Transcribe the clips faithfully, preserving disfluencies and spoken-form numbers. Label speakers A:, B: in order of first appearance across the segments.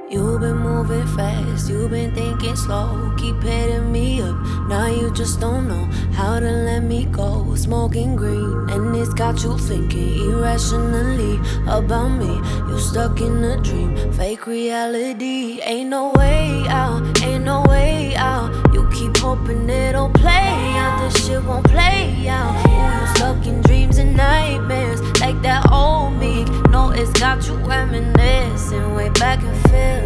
A: You've been moving fast, you've been thinking slow, keep hitting me up. Now you just don't know how to let me go. Smoking green, and it's got you thinking irrationally about me. You stuck in a dream, fake reality. Ain't no way out, ain't no way out. You keep hoping it'll play out, this shit won't play out. Ooh, you stuck in dreams and nightmares, like that old me. No, it's got you reminiscing way back in Philly.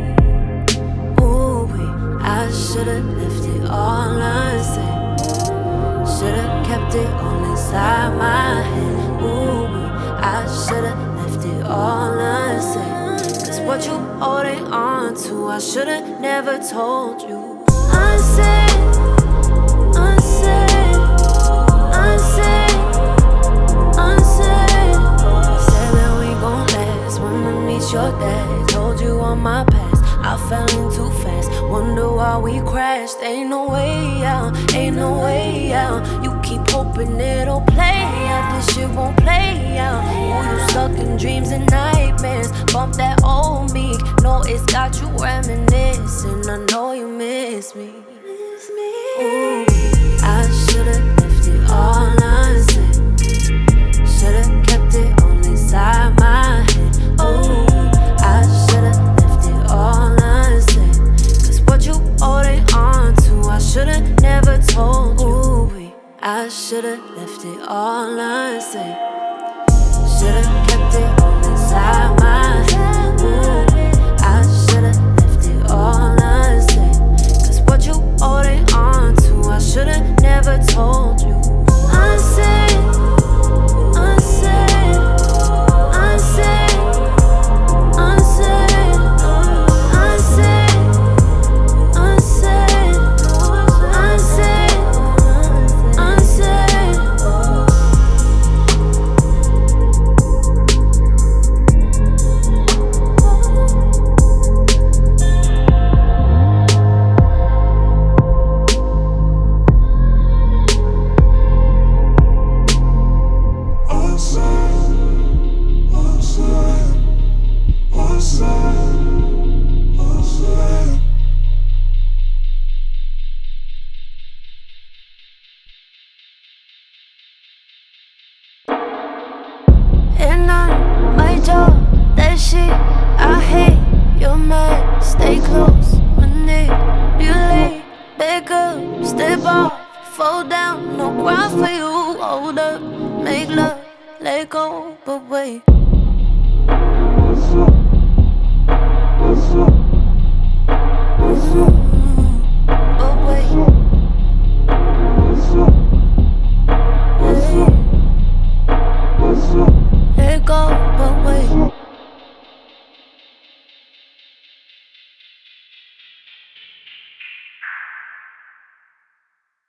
A: Ooh, I should've left it all unsaid. Should've kept it all inside my head. Ooh, I should've left it all unsaid. Cause what you holding on to, I should've never told you. Unsaid, unsaid, unsaid, unsaid. Said that we gon' last when I meet your dad. Told you on my past, I fell in too fast. Wonder why we crashed. Ain't no way out, ain't no way out. You keep hoping it'll play out, this shit won't play out. Oh, you stuck in dreams and nightmares. Bump that old me. No, it's got you reminiscing. I know you miss me. Ooh, I should've left it all unsaid. Should've kept it all inside my head. Ooh, I should've left it all unsaid. Cause what you holding on to, I should've never told you. Ooh, I should've left it all unsaid. Should've kept it all inside my head. Ooh, I should've left it all unsaid. Cause what you holding on to, I should've never told you. Unsaid, unsaid, unsaid, unsaid, unsaid, unsaid, unsaid, unsaid. And on my job, that shit I hate. You're mad, stay close, manipulate, back up, step off, fall down, no ground for you. Hold up, make love, let go, but wait.